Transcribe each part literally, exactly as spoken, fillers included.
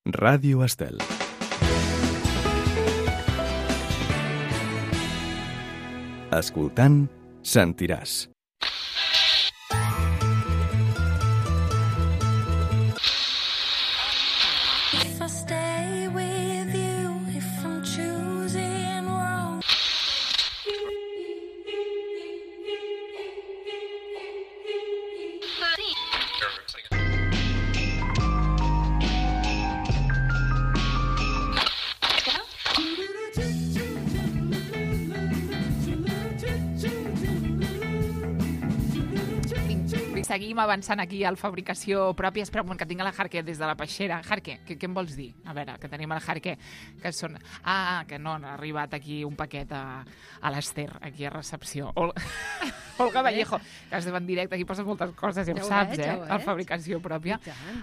Ràdio Estel. Escoltant, sentiràs. Seguim avançant aquí al fabricació pròpia. Espera un moment, que tinc la Jarque des de la peixera. Jarque, què, què em vols dir? A veure, que tenim la Jarque, que són... Ah, que no, ha arribat aquí un paquet a, a l'Ester, aquí a recepció. Ol... Olga Vallejo, que estem en directe, aquí poses moltes coses, ja ho saps, eh? A fabricació pròpia.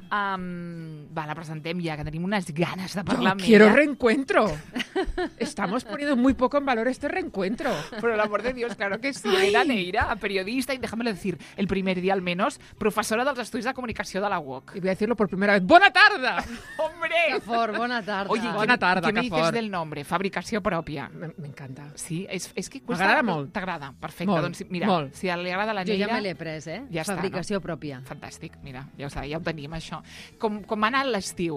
Um, va, la presentem ja, que tenim unes ganes de parlar amb ella. ¡Quiero reencuentro! Estamos poniendo muy poco en valor este reencuentro. Por el amor de Dios, claro que sí. Aida Neira, periodista, y déjamelo decir, el primer día al menos, professora dels Estudis de Comunicació de la U O C. Y voy a decirlo por primera vez. ¡Bona tarda! ¡Hombre! Que fort, bona tarda. Oye, Bona tarda, ¿qué me que dices fort. del nombre? Fabricació pròpia. Me, me encanta. Sí, és, és que... M'agrada molt. T'agrada, perfecte. Molt, Doncs mira, molt. si li agrada a la Jo Neira... ja me l'he pres, eh? Ja està, Fabricació no? pròpia. Fantàstic, mira, ja ho, sabia, ja ho tenim, això. Com, com ha anat l'estiu?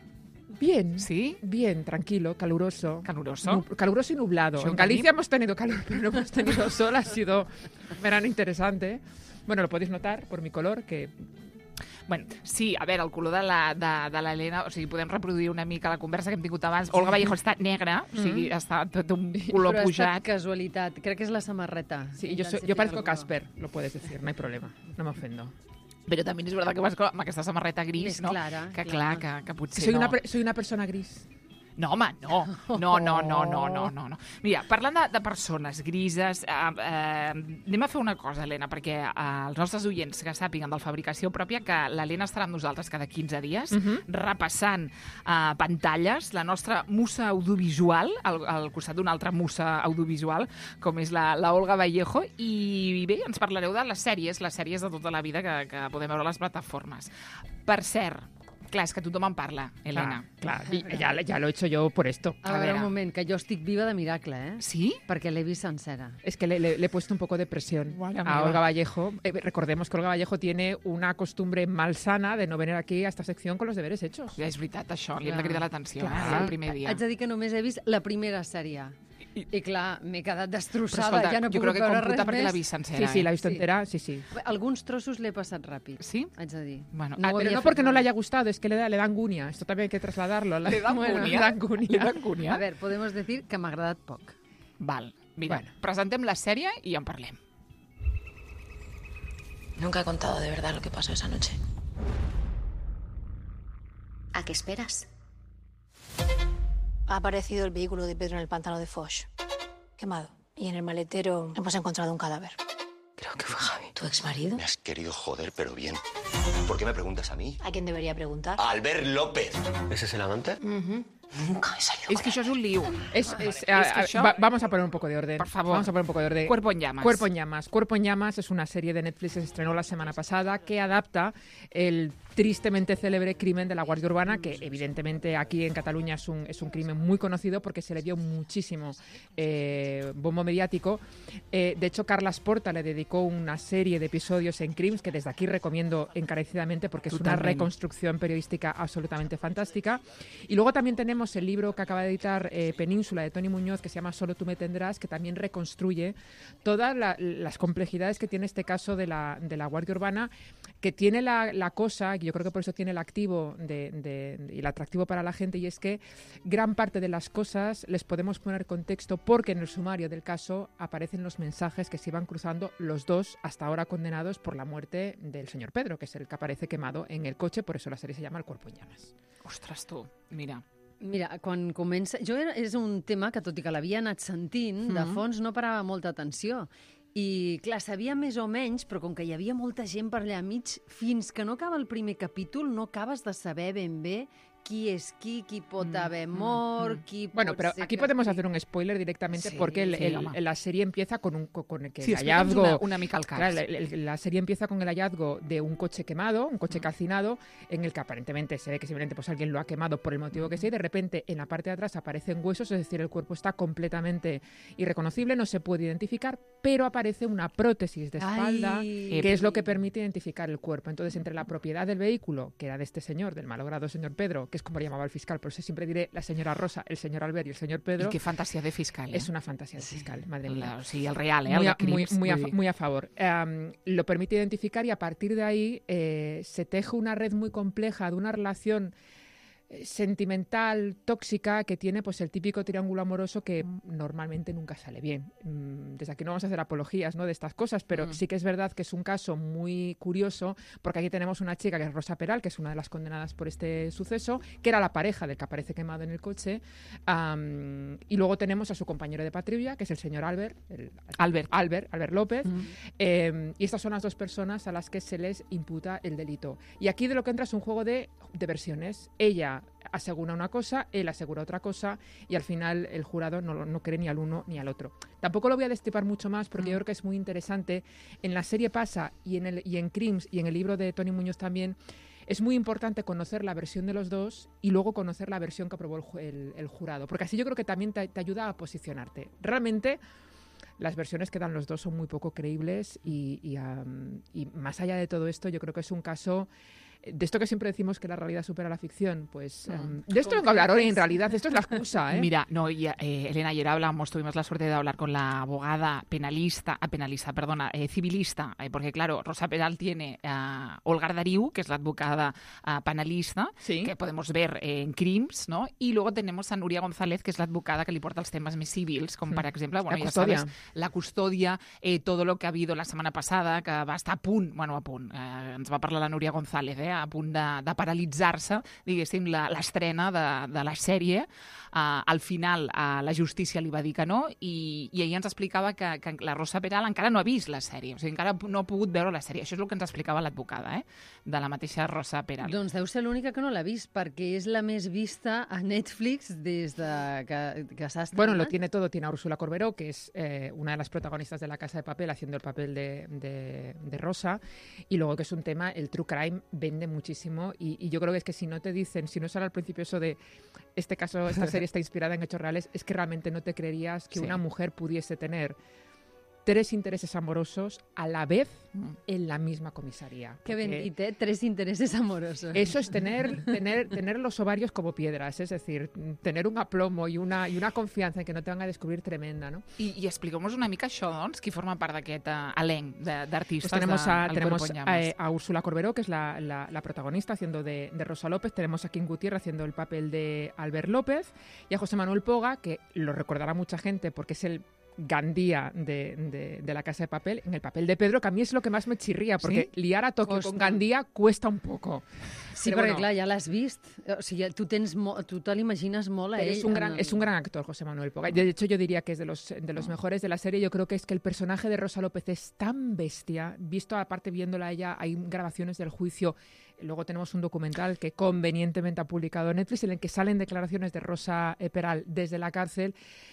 Bien, ¿Sí? bien, tranquilo, caluroso. ¿Caluroso? Nu- caluroso y nublado. ¿Això En ho Galicia tenim? hemos tenido calor, pero no hemos tenido sol. Ha sido verano interesante. Bueno, lo podéis notar por mi color, que... Bueno, sí, a veure, el color de la- de, de l'Helena, o sigui, podem reproduir una mica la conversa que hem tingut abans. Olga Vallejo està negra, o sigui, està tot un color Però ha pujat. estat casualitat. Crec que és la samarreta. Sí, yo, soy- yo parezco Casper, lo puedes decir, no hay problema, no me ofendo. Però també és veritat que vas amb aquesta samarreta gris, Més no? clara, que clar. clar, que, que potser Soy, no. una, per- soy una persona gris. No, home, no. No, no, no, no, no, no. no. Mira, parlant de, de persones grises, eh, eh, anem a fer una cosa, Helena, perquè eh, els nostres oients que sàpiguen del Fabricació Pròpia, que l'Helena estarà amb nosaltres cada quinze dies, uh -huh. repassant eh, pantalles, la nostra musa audiovisual, al, al costat d'una altra musa audiovisual, com és la, la Olga Vallejo, i bé, ens parlareu de les sèries, les sèries de tota la vida que, que podem veure a les plataformes. Per cert, clar, és que tothom en parla, Helena. Claro, claro. Y ya, ya lo he hecho yo por esto. A, A veure, veure. un moment, que jo estic viva de miracle, eh? Sí? Perquè l'he vist sencera. Es que le, le- le he puesto un poco de presión Vale, a amiga. Olga Vallejo. Eh, recordemos que Olga Vallejo tiene una costumbre malsana de no venir aquí a esta sección con los deberes hechos. Ja és veritat, això. Li hem de Clar. cridar l'atenció, Clar. eh, el primer dia. Haig de dir que només he vist la primera sèrie. I, I clar, m'he quedat Però, destrossada, escolta, ja no he jo crec pogut que veure computa res perquè l'ha més. vist sencera. Sí, sí, la he eh? visto Sí. entera, sí, sí. Alguns trossos l'he passat ràpid, Sí? haig de dir. Bueno, No ah, ho Pero havia no fet porque no mai. le haya gustado, es que le, da, le da angúnia. Esto también hay que trasladarlo. Le da Bueno, angúnia? le da angúnia. Li da angúnia? A veure, podemos decir que m'ha agradat poc. Val, mira, Bueno. presentem la sèrie i en parlem. Nunca he contado de verdad lo que pasó esa noche. ¿A qué esperas? Ha aparecido el vehículo de Pedro en el pantano de Foch, quemado. Y en el maletero hemos encontrado un cadáver. Creo que fue Javi. ¿Tu ex marido? Me has querido joder, pero bien. ¿Por qué me preguntas a mí? ¿A quién debería preguntar? A Albert López. ¿Ese es el amante? Nunca me salió. És que això és un lío. Es, Vale, es- és a- que a- això... va- vamos a poner un poco de orden. Por favor. Vamos a poner un poco de orden. Cuerpo en llamas. Cuerpo en llamas. Cuerpo en llamas es una serie de Netflix que se estrenó la semana pasada que adapta el tristemente célebre crimen de la Guardia Urbana, que evidentemente aquí en Cataluña es un, es un crimen muy conocido porque se le dio muchísimo eh, bombo mediático. Eh, de hecho, Carles Porta le dedicó una serie de episodios en Crims que desde aquí recomiendo encarecidamente porque es una Totalment. reconstrucción periodística absolutamente fantástica. Y luego también tenemos el libro que acaba de editar eh, Península de Toni Muñoz, que se llama Solo tú me tendrás, que también reconstruye todas la- las complejidades que tiene este caso de la, de la Guardia Urbana, que tiene la, la cosa, y yo creo que por eso tiene el activo de, de- y el atractivo para la gente, y es que gran parte de las cosas les podemos poner contexto porque en el sumario del caso aparecen los mensajes que se iban cruzando los dos hasta ahora condenados por la muerte del señor Pedro, que es el que aparece quemado en el coche, por eso la serie se llama El cuerpo en llamas. Ostres, tu, mira. Mira, quan comença... Jo era, és un tema que, tot i que l'havia anat sentint, de Mhm. fons no parava molta atenció. I, clar, sabia més o menys, però com que hi havia molta gent per allà mig, fins que no acaba el primer capítol no acabes de saber ben bé qui és qui, qui pot haver mort, qui Bueno, pot pero ser aquí que- podemos hacer un spoiler directamente Sí, porque el- sí, el- home. la serie empieza con, un, con el, que Sí, el explica'ns hallazgo... una, una mica el cas. Claro, el- el- la serie empieza con el hallazgo de un coche quemado, un coche calcinado, en el que aparentemente se ve que simplemente pues, alguien lo ha quemado por el motivo que sea, y de repente en la parte de atrás aparecen huesos, es decir, el cuerpo está completamente irreconocible, no se puede identificar, pero aparece una prótesis de espalda, Ai. que es lo que permite identificar el cuerpo. Entonces, entre la propiedad del vehículo, que era de este señor, del malogrado señor Pedro, que es como le llamaba el fiscal, por eso siempre diré la señora Rosa, el señor Albert y el señor Pedro, I que fantasia de fiscal, eh? es una fantasía del fiscal, madre mía. La, o sigui, el real, eh? Muy el a, de muy, crims, muy, a, vull dir. muy a favor. Um, lo permite identificar y a partir de ahí eh, se teje una red muy compleja de una relación eh, sentimental, tóxica, que tiene pues el típico triángulo amoroso que normalmente nunca sale bien. Mm, Desde aquí no vamos a hacer apologías, ¿no?, de estas cosas, pero Mm. sí que es verdad que es un caso muy curioso, porque aquí tenemos una chica que es Rosa Peral, que es una de las condenadas por este suceso, que era la pareja del que aparece quemado en el coche, am, y luego tenemos a su compañero de patrulla, que es el señor Albert, el- Albert. Albert, Albert López, Mm. eh, y estas son las dos personas a las que se les imputa el delito. Y aquí de lo que entra es un juego de, de versiones. Ella asegura una cosa, él asegura otra cosa, y al final el jurado no, lo- no cree ni al uno ni al otro. Tampoco lo voy a destripar mucho más porque yo creo que es muy interesante. En la serie pasa, y en, el, y en Crims, y en el libro de Tony Muñoz también, es muy importante conocer la versión de los dos y luego conocer la versión que aprobó el, ju- el- el jurado, porque así yo creo que también te, te ayuda a posicionarte. Realmente las versiones que dan los dos son muy poco creíbles y, y, am, y más allá de todo esto, yo creo que es un caso de esto que siempre decimos que la realidad supera la ficción. Pues am, de esto vengo a hablar hoy, en realidad. Esto es la excusa, ¿eh? Mira, no, y, eh, Elena, ayer hablamos, tuvimos la suerte de hablar con la abogada penalista, ah, penalista, perdona, eh, civilista, eh, porque claro, Rosa Peral tiene a Olga Arderiu, que es la advocada ah, penalista, Sí. que podemos ver eh, en Crims, ¿no? Y luego tenemos a Núria González, que és l'advocada que li porta els temes més civils, com per exemple, bueno, ja custodia. sabes, la custodia, eh, todo lo que ha habido la setmana passada, que va estar a punt, bueno, a punt, eh, ens va parlar la Núria González, eh, a punt de, de paralitzar-se, diguéssim, la- l'estrena de, de la sèrie. Uh, al final uh, la justícia li va dir que no i, i ella ens explicava que, que la Rosa Peral encara no ha vist la sèrie, o sigui, encara no ha pogut veure la sèrie. Això és el que ens explicava l'advocada, eh? De la mateixa Rosa Peral. Doncs deu ser l'única que no l'ha vist, perquè és la més vista a Netflix des de que, que s'ha estrenat. Bueno, lo tiene todo. Tiene a Úrsula Corberó, que es eh, una de las protagonistas de La Casa de Papel, haciendo el papel de, de- de Rosa. Y luego que es un tema, el true crime vende muchísimo. Y, y yo creo que es que si no te dicen, si no sale al principio eso de este caso, esta serie está inspirada en hechos reales, es que realmente no te creerías que Sí. una mujer pudiese tener tres intereses amorosos a la vez Mm. en la misma comisaría. Que ben Porque dit, eh? Tres intereses amorosos. Eso es tener, tener, tener los ovarios como piedras, es decir, tener un aplomo y una, y una confianza en que no te van a descubrir tremenda, ¿no? I, i expliqueu-nos una mica això, doncs, qui forma part d'aquest uh, elenc de- d'artistes Pues tenemos a, de, tenemos Cuerpo en a, Llamas. eh, a Úrsula Corberó, que es la, la- la protagonista, haciendo de, de Rosa López. Tenemos a Kim Gutiérrez haciendo el papel de Albert López. Y a José Manuel Poga, que lo recordará mucha gente porque es el Gandía de, de- de La Casa de Papel, en el papel de Pedro, que a mí es lo que más me chirría, porque liar a Tokio Costa. con Gandía cuesta un poco. Sí, Però perquè bueno. clar, ja l'has vist. O sigui, tu, tens mo tu te l'imagines molt a Pero ell. es un gran, en- es un gran actor, José Manuel Poga. De hecho, yo diría que es de los, de los mejores de la serie. Yo creo que es que el personaje de Rosa López es tan bestia. Visto, aparte, viéndola a ella, hay grabaciones del juicio. Luego tenemos un documental que convenientemente ha publicado Netflix, en el que salen declaraciones de Rosa eh, Peral desde la cárcel.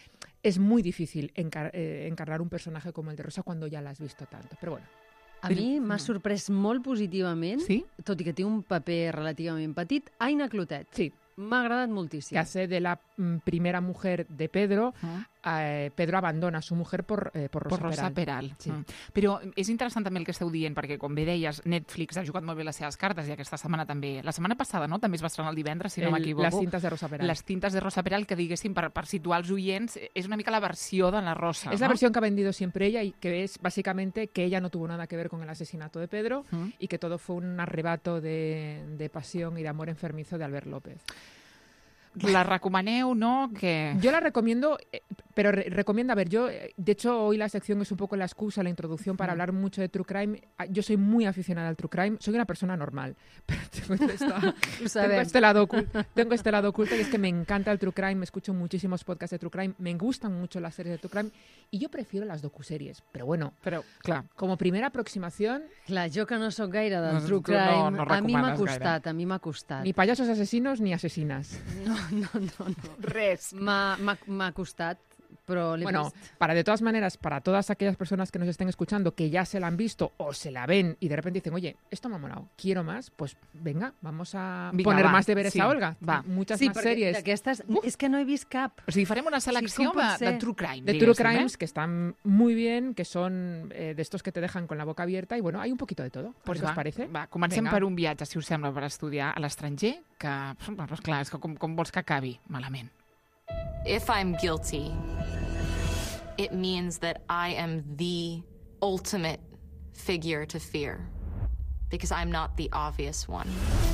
Es muy difícil encar eh, encarnar un personaje como el de Rosa cuando ya la has visto tanto. Pero bueno. A mi m'ha sorprès molt positivament, Sí? tot i que té un paper relativament petit, Aina Clotet. Sí, M'ha agradat moltíssim. que hace de la mm, primera mujer de Pedro. Mm. Eh, Pedro abandona a su mujer por, eh, por Rosa, Per Rosa Peral. Peral. Sí. Mm. Però és interessant també el que esteu dient, perquè, com bé deies, Netflix ha jugat molt bé les seves cartes i aquesta setmana també. La setmana passada, no?, també es va estrenar el divendres, si no El- m'equivoco. Las cintas de Rosa Peral. Les tintes de Rosa Peral, que diguéssim, per, per situar els oients, és una mica la versió de la Rosa. Es no? la versión que ha vendido siempre ella y que es básicamente que ella no tuvo nada que ver con el asesinato de Pedro Mm. y que todo fue un arrebato de, de pasión y de amor enfermizo de Albert López. La recomaneu, no? Que... Yo la recomiendo, eh, pero re- recomienda, a ver, yo, eh, de hecho, hoy la sección es un poco la excusa, la introducción para hablar mucho de True Crime. Ah, Yo soy muy aficionada al True Crime, soy una persona normal, pero tengo, esta- Ho tengo, sabem. este lado ocul- tengo este lado oculto y es que me encanta el True Crime, me escucho muchísimos podcasts de True Crime, me gustan mucho las series de True Crime y yo prefiero las docuseries, pero bueno, Però, clar, como primera aproximación, Clar, jo que no sóc gaire del No, true tu no- crime, no a mi m'ha recomanes costat, a mi m'ha costat. ni payasos asesinos ni asesinas. No, no, no, no. res. M'ha m'ha- m'ha costat, però l'he Bueno, vist. para de todas maneras, para todas aquellas personas que nos estén escuchando que ya se la han visto o se la ven y de repente dicen, oye, esto me ha molado, quiero más, pues venga, vamos a Vinga, poner va, más deberes sí, a Olga. va. Muchas Sí, más perquè series d'aquestes... És que no he vist cap. O sigui, farem una selecció com pot de, de ser? True Crime, de True diguéssim, Crimes eh? que están muy bien, que son eh, de estos que te dejan con la boca abierta y bueno, hay un poquito de todo. Pues ¿Qué os va, parece? va, comencem Vinga. per un viatge, si us sembla, per estudiar a l'estranger, que, bueno, esclar, és que com, com vols que acabi? Malament. If I'm guilty, it means that I am the ultimate figure to fear. Because I'm not the obvious one.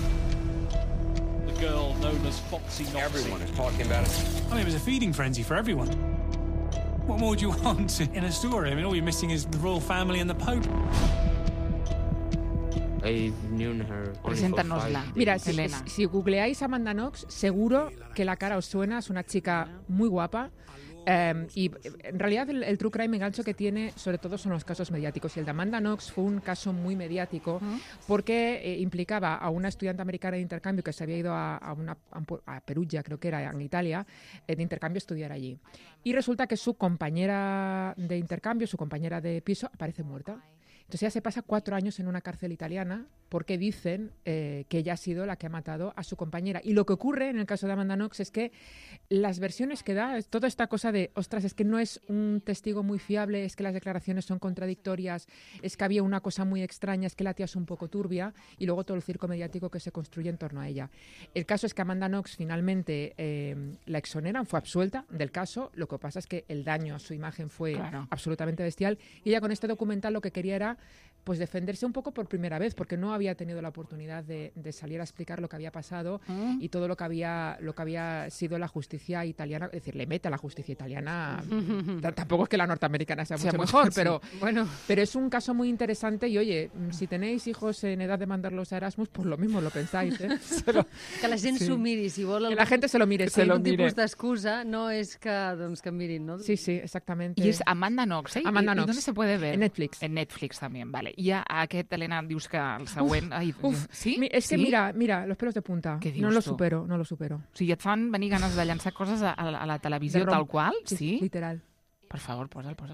The girl known as Foxy Noxy. Everyone is talking about it. I mean, it was a feeding frenzy for everyone. What more do you want in a story? I mean, all you're missing is the royal family and the Pope. I've known her only for Preséntanosla. five Mira, days. si, Elena. si googleáis Amanda Knox, seguro que la cara os suena, es una chica muy guapa. Eh, y en realidad el, el True Crime engancho que tiene sobre todo son los casos mediáticos y el de Amanda Knox fue un caso muy mediático porque eh, implicaba a una estudiante americana de intercambio que se había ido a, a, una, a un pue- a Perugia, creo que era en Italia, eh, de intercambio a estudiar allí. Y resulta que su compañera de intercambio, su compañera de piso, aparece muerta. Entonces ella se pasa cuatro años en una cárcel italiana porque dicen eh, que ella ha sido la que ha matado a su compañera. Y lo que ocurre en el caso de Amanda Knox es que las versiones que da, es toda esta cosa de, ostras, es que no es un testigo muy fiable, es que las declaraciones son contradictorias, es que había una cosa muy extraña, es que la tía es un poco turbia, y luego todo el circo mediático que se construye en torno a ella. El caso es que Amanda Knox finalmente eh, la exoneran, fue absuelta del caso, lo que pasa es que el daño a su imagen fue Claro. absolutamente bestial, y ella con este documental lo que quería era pues defenderse un poco por primera vez, porque no había tenido la oportunidad de, de salir a explicar lo que había pasado Mm. y todo lo que había lo que había sido la justicia italiana, es decir, le mete a la justicia italiana, t- tampoco es que la norteamericana sea, Sea mucho mucho, mejor, sí. pero Bueno, pero es un caso muy interesante y oye, mm, si tenéis hijos en edad de mandarlos a Erasmus, pues lo mismo lo pensáis, ¿eh? Se lo- que la gent Sí. s'ho miri. Si vol que algun, la gente se lo mire, sí. algun tipus d'excusa, no és que, doncs, que mirin, no? Sí, sí, exactamente. Y es Amanda Knox, ¿eh? Amanda ¿Y, Knox. ¿Y dónde se puede ver? En Netflix. En Netflix también, vale. I a aquest, Elena, dius que el següent... Ai, Uf, sí? mi- es que sí? mira, mira, los pelos de punta. Què dius No lo tu? supero, no lo supero. O sigui, et fan venir ganes de llançar coses a, a la televisió De rom- tal qual? Sí, Sí? literal. Per favor, posa'l, posa'l.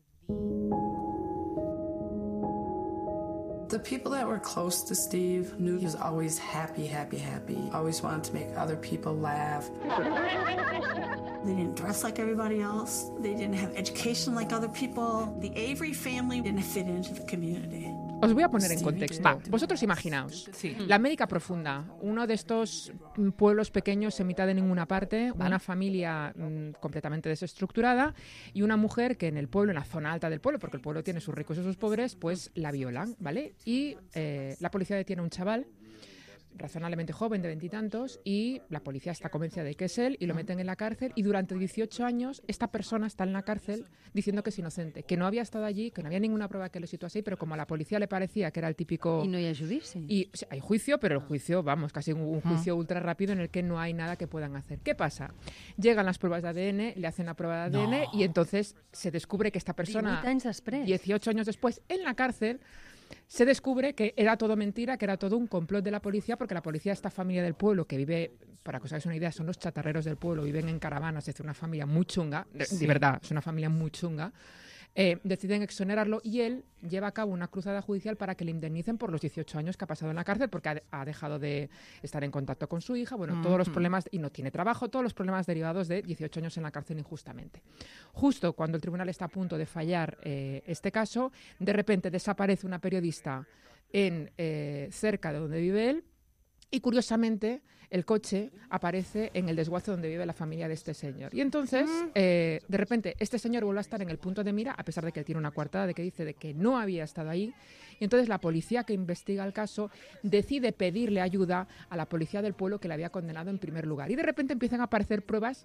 The people that were close to Steve knew he was always happy, happy, happy. Always wanted to make other people laugh. They didn't dress like everybody else. They didn't have education like other people. The Avery family didn't fit into the community. Os voy a poner en Sí, contexto. va. Vosotros imaginaos, Sí. la América profunda, uno de estos mm, pueblos pequeños en mitad de ninguna parte, Vale. una familia mm, completamente desestructurada y una mujer que en el pueblo, en la zona alta del pueblo, porque el pueblo tiene sus ricos y sus pobres, pues la violan, ¿vale? Y eh, la policía detiene a un chaval razonablemente joven, de veintitantos, y la policía está convencida de que es él y lo meten en la cárcel, y durante dieciocho años esta persona está en la cárcel diciendo que es inocente, que no había estado allí, que no había ninguna prueba que lo situase así, pero como a la policía le parecía que era el típico... I no hi ha judici. Y o sea, hay juicio, pero el juicio, vamos, casi un, un juicio ultra rápido en el que no hay nada que puedan hacer. ¿Qué pasa? Llegan las pruebas de A D N, le hacen la prueba de A D N y entonces se descubre que esta persona, divuit anys després. dieciocho años después, en la cárcel, se descubre que era todo mentira, que era todo un complot de la policía, porque la policía, esta familia del pueblo que vive, para que os hagáis una idea, son los chatarreros del pueblo, viven en caravanas, es una familia muy chunga, de, Sí. de verdad, es una familia muy chunga. Eh, deciden exonerarlo y él lleva a cabo una cruzada judicial para que le indemnicen por los dieciocho años que ha pasado en la cárcel, porque ha, ha dejado de estar en contacto con su hija, bueno, todos los Ujú. problemas, y no tiene trabajo, todos los problemas derivados de dieciocho años en la cárcel injustamente. Justo cuando el tribunal está a punto de fallar eh, este caso, de repente desaparece una periodista en eh, cerca de donde vive él, y curiosamente el coche aparece en el desguace donde vive la familia de este señor. Y entonces, eh, de repente, este señor vuelve a estar en el punto de mira, a pesar de que él tiene una coartada de que dice de que no había estado ahí. Y entonces la policía que investiga el caso decide pedirle ayuda a la policía del pueblo que le había condenado en primer lugar. Y de repente empiezan a aparecer pruebas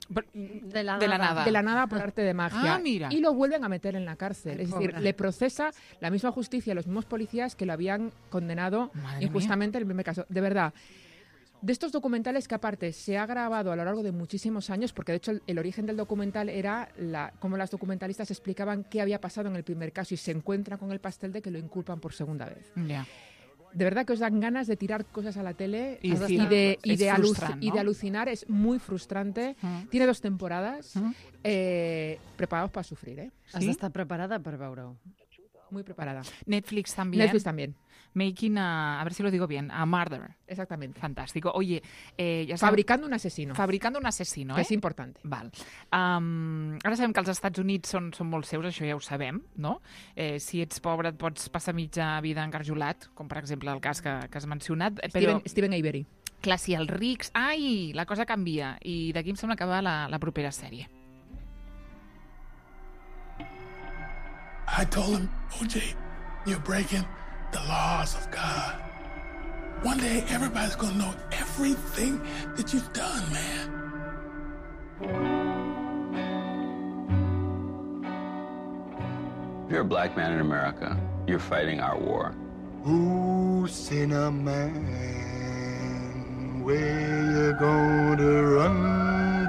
De la, de la nada. nada. De la nada por arte de magia. Ah, mira. Y lo vuelven a meter en la cárcel. Ay, es pobre. decir, le procesa la misma justicia, los mismos policías que lo habían condenado Madre injustamente en el primer caso. De verdad. De estos documentales que aparte se ha grabado a lo largo de muchísimos años, porque de hecho el, el origen del documental era la, cómo las documentalistas explicaban qué había pasado en el primer caso y se encuentran con el pastel de que lo inculpan por segunda vez. Ya. De verdad que os dan ganas de tirar cosas a la tele Y y, sí, de, y, es de aluc- frustrante, y ¿no? de alucinar. Es muy frustrante. Mm. Tiene dos temporadas. Mm. Eh, preparados para sufrir, ¿eh? Has d'estar preparada per veure-ho. Muy preparada. Netflix también. Netflix también. Making a, a ver si lo digo bien, a Murder. Exactamente. Fantástico. Oye, eh, ja sabem... Fabricando un asesino. Fabricando un asesino, Que eh? és important. Val. Um, ara sabem que els Estats Units són, són molt seus, això ja ho sabem, no? Eh, si ets pobre et pots passar mitja vida engarjolat, com per exemple el cas que, que has mencionat. Però, Steven, Steven Avery. clar, si els rics... Ai, la cosa canvia. I d'aquí em sembla que va la, la propera sèrie. I told him, O J, you're breaking the laws of God. One day, everybody's gonna know everything that you've done, man. If you're a black man in America, you're fighting our war. Ooh, sinner man, where you gonna run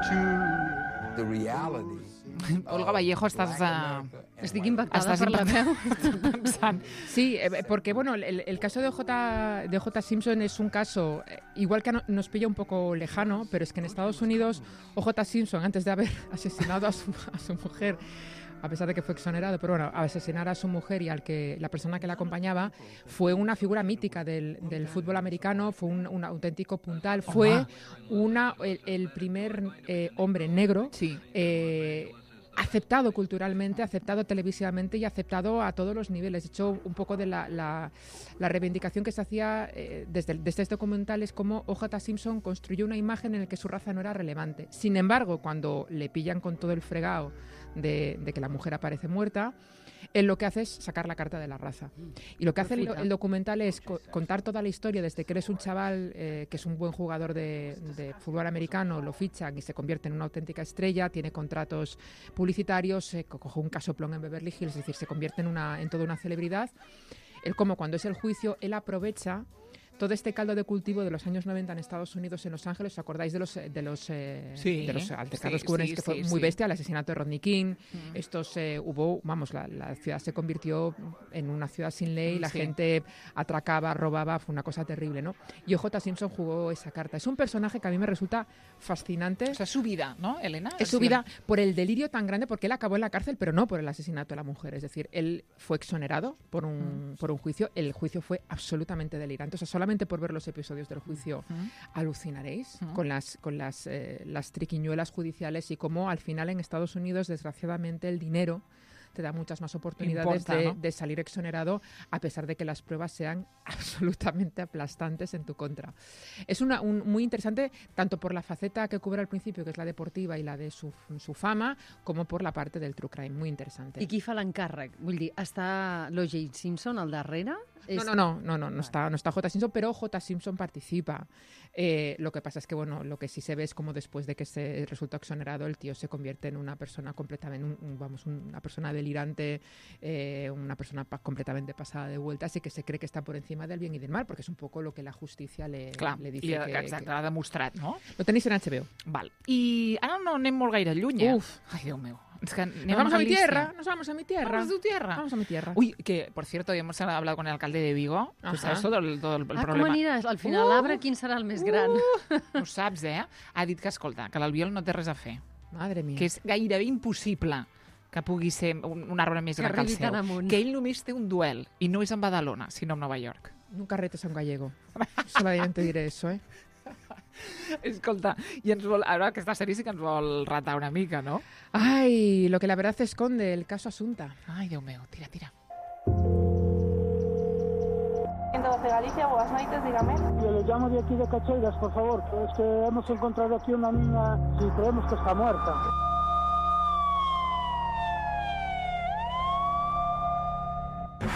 to? The reality. Olga Vallejo, estàs... Uh, Estic impactada estàs per la veu. pensant. Sí, eh, porque bueno, el, el caso de J. de J. Simpson es un caso, eh, igual que no, nos pilla un poco lejano, pero es que en Estados Unidos O J. Simpson, antes de haber asesinado a su, a su mujer, a pesar de que fue exonerado, pero bueno, a asesinar a su mujer y al que la persona que la acompañaba, fue una figura mítica del, del fútbol americano, fue un, un auténtico puntal, fue una, el, el primer eh, hombre negro sí. eh, aceptado culturalmente, aceptado televisivamente y aceptado a todos los niveles. De hecho, un poco de la, la, la reivindicación que se hacía eh, desde, desde este documental es como O J. Simpson construyó una imagen en la que su raza no era relevante. Sin embargo, cuando le pillan con todo el fregado de, de que la mujer aparece muerta, él lo que hace es sacar la carta de la raza. Y lo que hace el, el documental es co- contar toda la historia desde que eres un chaval eh, que es un buen jugador de, de fútbol americano, lo fichan y se convierte en una auténtica estrella, tiene contratos publicitarios, eh, coge un casoplón en Beverly Hills, es decir, se convierte en, una, en toda una celebridad. Él, como cuando es el juicio, él aprovecha todo este caldo de cultivo de los años noventa en Estados Unidos, en Los Ángeles. ¿Os acordáis de los de los, eh, sí, de los altercados sí, cubanos sí, que fue sí, muy sí. bestia, el asesinato de Rodney King? Mm. Estos eh, hubo, vamos, la, la ciudad se convirtió en una ciudad sin ley, la Sí. gente atracaba, robaba, fue una cosa terrible, ¿no? Y O J. Simpson jugó esa carta. Es un personaje que a mí me resulta fascinante. O sea, su vida, ¿no, Elena? Es su vida por el delirio tan grande, porque él acabó en la cárcel, pero no por el asesinato de la mujer. Es decir, él fue exonerado por un, Mm. por un juicio. El juicio fue absolutamente delirante. O sea, solamente por ver los episodios del juicio Mm. alucinaréis Mm. con las con las, eh, las triquiñuelas judiciales y cómo al final en Estados Unidos, desgraciadamente, el dinero te da muchas más oportunidades Importa, de, ¿no? de salir exonerado, a pesar de que las pruebas sean absolutamente aplastantes en tu contra. Es una, un, muy interesante, tanto por la faceta que cubre al principio, que es la deportiva y la de su, su fama, como por la parte del true crime. Muy interesante. I qui fa l'encàrrec? Vull dir, està l'O J. Simpson al darrere? No, no, no, no, no, no está, no está J. Simpson, pero J. Simpson participa. Eh, lo que pasa es que, bueno, lo que sí se ve es como después de que se resultó exonerado, el tío se convierte en una persona completamente, un, un, vamos, una persona delirante, eh, una persona pa- completamente pasada de vueltas y que se cree que está por encima del bien y del mal, porque es un poco lo que la justicia le, Clar, le dice i, que, exacte, que... l'ha demostrat, no? Lo tenéis en H B O. Val. I ara no anem molt gaire lluny. eh? Uf. Ai, Déu meu. Es que Nos vamos a mi tierra, nos vamos a mi tierra. Vamos a tu tierra. Vamos a mi tierra. Uy, que por cierto, hemos hablado con el alcalde de Vigo. Ajá. Tu saps tot el, tot el, el Ah, problema. com aniràs? Al final, Uh! l'arbre, quin serà el més gran? Ho saps, eh? Ha dit que, escolta, que l'albiol no té res a fer. Madre mía. Que és gairebé impossible que pugui ser un, un arbre més Que gran que el arribi tan seu. amunt. Que ell només té un duel, i no és en Badalona, sinó en Nova York. Nunca retes a un gallego. Solamente diré eso, ¿eh? Escolta, i ens vol, ara aquesta sèrie sí que ens vol ratar una mica, no? Ay, lo que la verdad esconde, el caso Asunta. Ai, Déu meu, tira, tira. ciento doce Galicia, buenas noches, dígame. Yo le llamo de aquí de Cacheiras, por favor, que es que hemos encontrado aquí una niña y creemos que está muerta.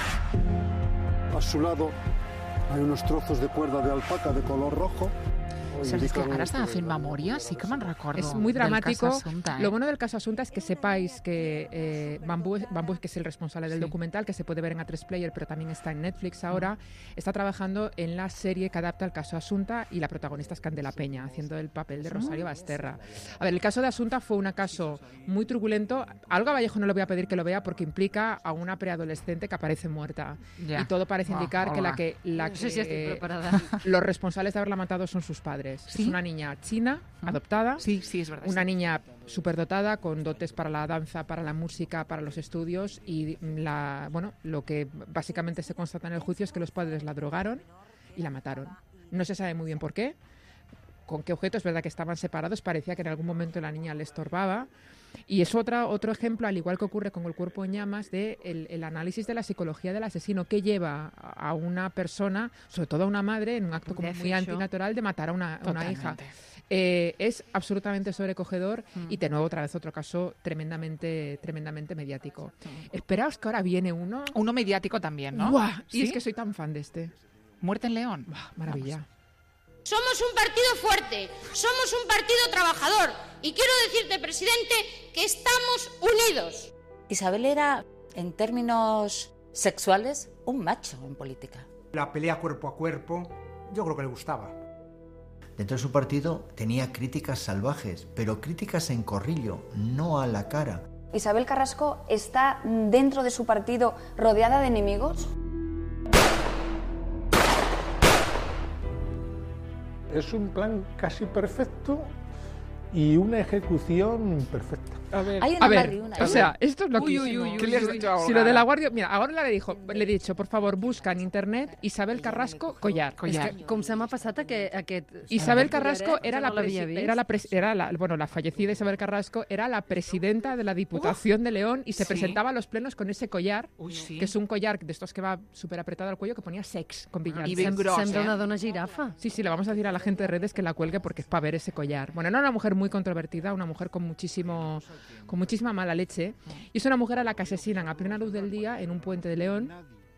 A su lado hay unos trozos de cuerda de alpaca de color rojo. Saps, és que ara estava fent memòria, sí que me'n recordo. Es muy dramático. Del caso Asunta, ¿eh? Lo bueno del caso Asunta es que sepáis que eh, Bambú, Bambú, que es el responsable del Sí. documental, que se puede ver en A tres Player, pero también está en Netflix ahora, está trabajando en la serie que adapta el caso Asunta y la protagonista es Candela Peña, haciendo el papel de Rosario Basterra. A ver, el caso de Asunta fue un caso muy truculento. A Olga Vallejo no le voy a pedir que lo vea porque implica a una preadolescente que aparece muerta. Ya. Y todo parece Ah, indicar que la Olga. que, la No sé si estoy que preparada. los responsables de haberla matado son sus padres. ¿Sí? Es una niña china, adoptada. Sí, sí, es verdad. Una sí. niña superdotada con dotes para la danza, para la música, para los estudios y la, bueno, lo que básicamente se constata en el juicio es que los padres la drogaron y la mataron. No se sabe muy bien por qué, con qué objeto. Es verdad que estaban separados, parecía que en algún momento la niña le estorbaba. Y es otra, otro ejemplo, al igual que ocurre con el cuerpo en llamas, de el, el análisis de la psicología del asesino, que lleva a una persona, sobre todo a una madre, en un acto como De muy hecho. antinatural de matar a una, a una hija. Totalmente. Eh, es absolutamente sobrecogedor Mm. y de nuevo otra vez otro caso tremendamente tremendamente mediático. Esperaos que ahora viene uno. Uno mediático también, ¿no? ¡Buah! ¿Sí? Y es que soy tan fan de este. Muerte en León. Buah, maravilla. Somos un partido fuerte, somos un partido trabajador y quiero decirte, presidente, que estamos unidos. Isabel era, en términos sexuales, un macho en política. La pelea cuerpo a cuerpo, yo creo que le gustaba. Dentro de su partido tenía críticas salvajes, pero críticas en corrillo, no a la cara. ¿Isabel Carrasco está dentro de su partido rodeada de enemigos? Es un plan casi perfecto y una ejecución perfecta. A ver, Hay una a ver, Mari, una o Mari. sea, esto es lo que Uy, uy, uy, ¿Qué uy, le has uy. dicho ahora? Si lo de la guardia, mira, ahora le dijo, le he dicho, por favor, busca en internet Isabel Carrasco Collar. Collar. És que, com se m'ha passat aquest... aquest Isabel aquest Carrasco collaret, era que la, no l'havia presi- vist. era la pres- era la bueno la fallecida Isabel Carrasco era la presidenta de la Diputación de León y se sí. presentaba a los plenos con ese collar, Uy, sí. que es un collar de estos que va súper apretado al cuello que ponía sex con billar. I ben Sex. gros, Sembla eh? una dona girafa. Sí, sí, le vamos a decir a la gente de redes que la cuelgue porque es para ver ese collar. Bueno, era una mujer muy controvertida, una mujer con muchísimo, con muchísima mala leche. Y es una mujer a la que asesinan a plena luz del día en un puente de León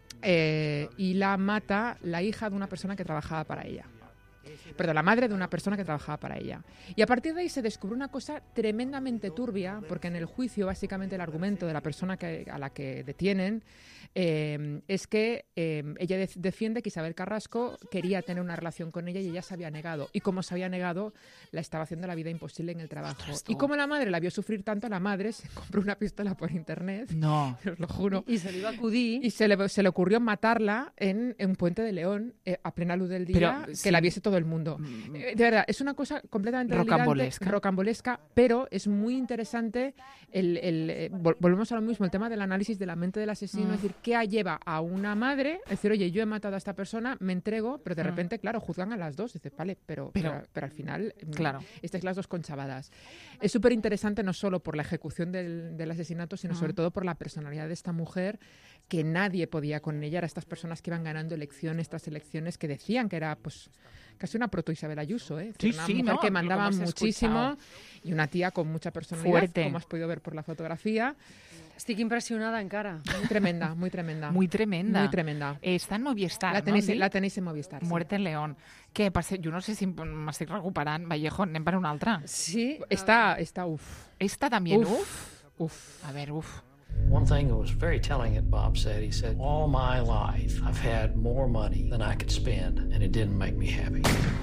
eh, y la mata la hija de una persona que trabajaba para ella. Perdón, la madre de una persona que trabajaba para ella. Y a partir de ahí se descubrió una cosa tremendamente turbia, porque en el juicio básicamente el argumento de la persona que, a la que detienen eh, es que eh, ella def- defiende que Isabel Carrasco quería tener una relación con ella y ella se había negado. Y como se había negado, la estaba haciendo la vida imposible en el trabajo. Y como la madre la vio sufrir tanto, la madre se compró una pistola por internet. No. Os lo juro. I se li va acudir... Y se le, se le ocurrió matarla en, en un puente de León eh, a plena luz del día, Pero, que sí. la viese todo el mundo. Eh, de verdad, es una cosa completamente Rocambolesca. delirante, rocambolesca, pero es muy interesante. El, el, eh, vol- volvemos a lo mismo, el tema del análisis de la mente del asesino, Mm. es decir, ¿qué lleva a una madre a decir, oye, yo he matado a esta persona, me entrego, pero de Mm. repente, claro, juzgan a las dos, dices, vale, pero, pero, Pero- pero al final, mm, Claro. estáis las dos conchavadas. Es súper interesante no solo por la ejecución del, del asesinato, sino Mm. sobre todo por la personalidad de esta mujer, que nadie podía con ella. Era estas personas que iban ganando elecciones tras elecciones, que decían que era, pues, casi una proto Isabel Ayuso, ¿eh? Es decir, Sí, una sí, mujer ¿no? que Lo que mandaba hemos muchísimo escuchado. y una tía con mucha personalidad, Fuerte. como has podido ver por la fotografía. Estic impressionada encara. Muy tremenda, muy tremenda. Muy tremenda. Muy tremenda. Eh, Està en Movistar, La tenéis, no? la tenéis en Movistar. sí. Muerte en León. Què, per ser, jo no sé si m'estic recuperant. Vallejo, anem per una altra. Sí. Está, está, uf. Esta también, Uf. uf. Uf. A ver, uf. One thing that was very telling that Bob said, he said, all my life I've had more money than I could spend, and it didn't make me happy.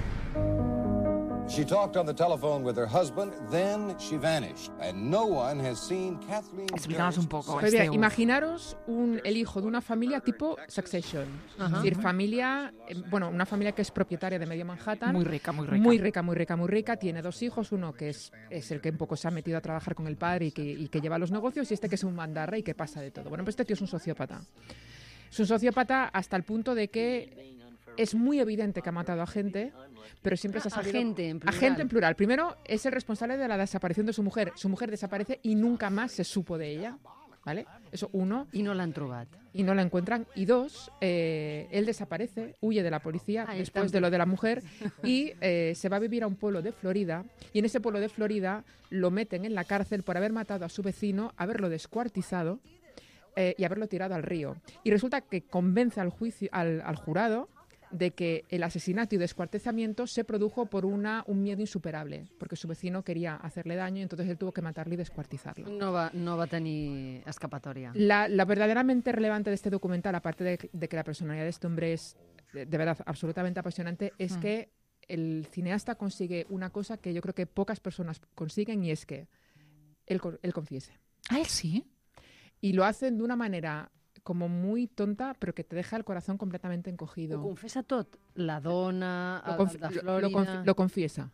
She talked on the telephone with her husband, then she vanished, and no one has seen Kathleen. Explícanos un poco. Pues este mira, uf. imaginaros un, el hijo de una familia tipo Succession. Ajá. Es decir, familia, eh, bueno, una familia que es propietaria de medio Manhattan. Muy rica, muy rica. Muy rica, muy rica, muy rica. Tiene dos hijos, uno que es, es el que un poco se ha metido a trabajar con el padre y que, y que lleva los negocios, y este que es un mandarra y que pasa de todo. Bueno, pues este tío es un sociópata. Es un sociópata hasta el punto de que es muy evidente que ha matado a gente, pero siempre se ha A sabido... gente, en plural. A gente en plural. Primero, es el responsable de la desaparición de su mujer. Su mujer desaparece y nunca más se supo de ella. ¿Vale? Eso, uno. I no l'han trobat. Y no la encuentran. Y dos, eh, él desaparece, huye de la policía Ahí después está. de lo de la mujer y eh, se va a vivir a un pueblo de Florida. Y en ese pueblo de Florida lo meten en la cárcel por haber matado a su vecino, haberlo descuartizado eh, y haberlo tirado al río. Y resulta que convence al, juicio, al, al jurado de que el asesinato y descuartizamiento se produjo por una, un miedo insuperable, porque su vecino quería hacerle daño y entonces él tuvo que matarlo y descuartizarlo. No va, no va tenir escapatòria. La, la verdaderamente relevante de este documental, aparte de, de que la personalidad de este hombre es de, de verdad absolutamente apasionante, es mm. que el cineasta consigue una cosa que yo creo que pocas personas consiguen, y es que él, él confiese. ¿Ah, él sí? Y lo hacen de una manera como muy tonta, pero que te deja el corazón completamente encogido. Ho confessa tot? La dona, lo, conf de lo, lo, conf lo confiesa.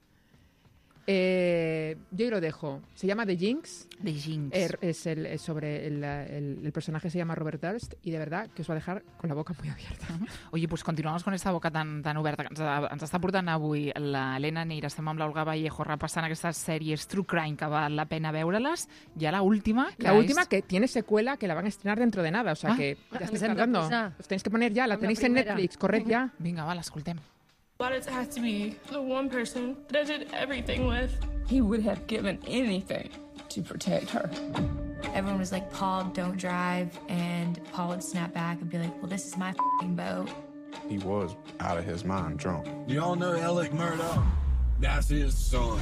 Eh, yo ahí lo dejo. Se llama The Jinx. The Jinx. Er, es, el, es sobre el, el, el personaje se llama Robert Durst y de verdad que os va a dejar con la boca muy abierta. Uh-huh. Oye, pues continuamos con esta boca tan, tan oberta que ens, ens està portant avui l'Helena Neira. Estem amb l'Olga Vallejo repassant aquestes sèries True Crime que val la pena veure-les. Ya la última. La es... última que tiene secuela que la van a estrenar dentro de nada. O sea ah, que ya estáis tardando. Os tenéis que poner ya. La tenéis en Netflix. Corred ya. Vinga, va, l'escoltem. Why does it have to be the one person that I did everything with? He would have given anything to protect her. Everyone was like, Paul, don't drive. And Paul would snap back and be like, well, this is my f***ing boat. He was out of his mind drunk. You all know Alec Murdoch? That's his son.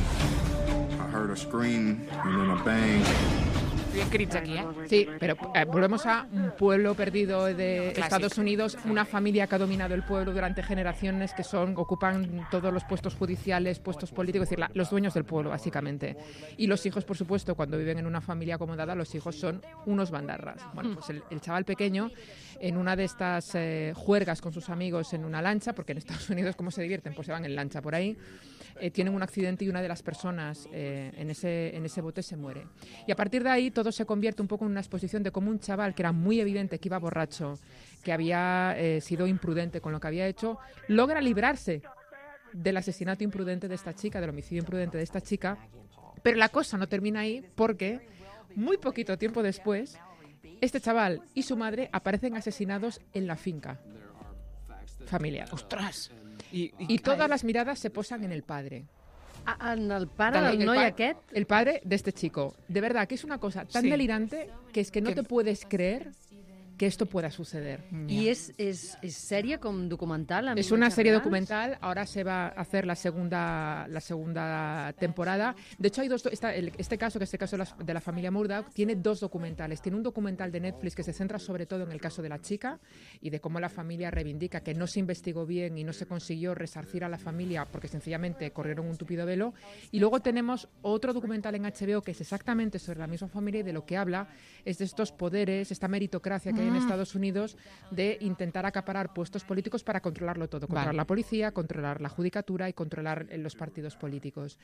I heard a scream and then a bang. Crits aquí, ¿eh? Sí, pero eh, volvemos a un pueblo perdido de Clásico. Estados Unidos, una familia que ha dominado el pueblo durante generaciones, que son ocupan todos los puestos judiciales, puestos políticos, es decir, la, los dueños del pueblo, básicamente. Y los hijos, por supuesto, cuando viven en una familia acomodada, los hijos son unos bandarras. Bueno, pues el, el chaval pequeño, en una de estas eh, juergas con sus amigos en una lancha, porque en Estados Unidos, ¿cómo se divierten? Pues se van en lancha por ahí. Eh, tienen un accidente y una de las personas eh, en, ese, en ese bote se muere. Y a partir de ahí todo se convierte un poco en una exposición de cómo un chaval que era muy evidente que iba borracho, que había eh, sido imprudente con lo que había hecho, logra librarse del asesinato imprudente de esta chica, del homicidio imprudente de esta chica, pero la cosa no termina ahí porque muy poquito tiempo después este chaval y su madre aparecen asesinados en la finca familiar. ¡Ostras! I, i, I todas las miradas se posan en el padre. Ah, en el pare del noi aquest? El padre de este chico. De verdad, que es una cosa tan sí. delirante que es que no que... te puedes creer que esto pueda suceder. ¿Y es, es, es serie con documental? Es una serie documental, ahora se va a hacer la segunda, la segunda temporada. De hecho, hay dos, esta, el, este caso, que es el caso de la, de la familia Murdoch, tiene dos documentales. Tiene un documental de Netflix que se centra sobre todo en el caso de la chica y de cómo la familia reivindica que no se investigó bien y no se consiguió resarcir a la familia porque sencillamente corrieron un tupido velo. Y luego tenemos otro documental en H B O que es exactamente sobre la misma familia y de lo que habla es de estos poderes, esta meritocracia que en Estados Unidos de intentar acaparar puestos políticos para controlarlo todo, controlar vale. la policía, controlar la judicatura y controlar los partidos políticos.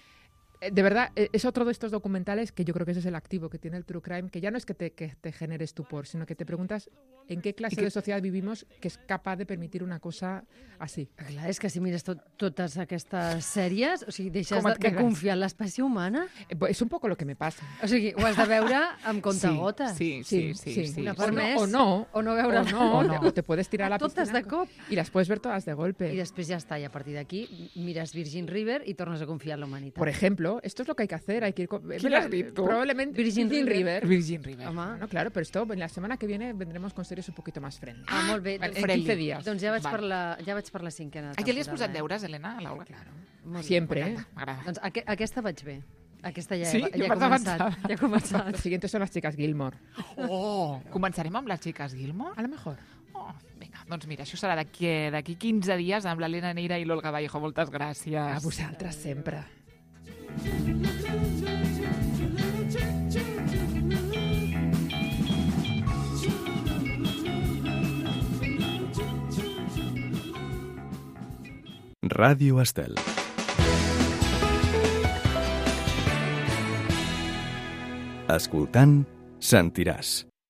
De verdad, es otro de estos documentales que yo creo que ese es el activo que tiene el True Crime, que ya no es que te, que te genere estupor, sino que te preguntas en qué clase que... de sociedad vivimos que es capaz de permitir una cosa así. Clar, és que si mires tot, totes aquestes sèries, o sigui, deixes de, de confiar en l'espècie humana. Eh, és un poco lo que me pasa. O sigui, ho has de veure amb comptagotes. Sí, sí, sí. sí, sí, sí. Una o, no, o no. O no veure o no, o no. O te puedes tirar a la totes piscina de cop. Y las puedes ver todas de golpe. I després ja està, i a partir d'aquí mires Virgin River i tornes a confiar en la humanitat. Por ejemplo, esto es lo que hay que hacer. Hay que ir con... ¿Quién has visto? Probablemente Virgin, Virgin River. River. Virgin River. Home, no, claro, pero esto en la semana que viene vendremos con series un poquito más friendly. Ah, molt bé. En quince días. Doncs ja vaig, vale. per la, ja vaig per la cinquena temporada. A què li has posat deures, Helena, a l'Olga? Claro. Siempre, eh? M'agrada. Doncs aqu aquesta vaig bé. Aquesta ja, sí, ja, ja, ha començat, ja ha començat. Los siguientes son las chicas Gilmore. Oh, començarem amb les chicas Gilmore? A lo mejor. Oh, vinga, doncs mira, això serà d'aquí quinze dies amb l'Helena Neira i l'Olga Vallejo. Moltes gràcies. A vosaltres sempre. Ràdio Estel. Escoltant, sentiràs.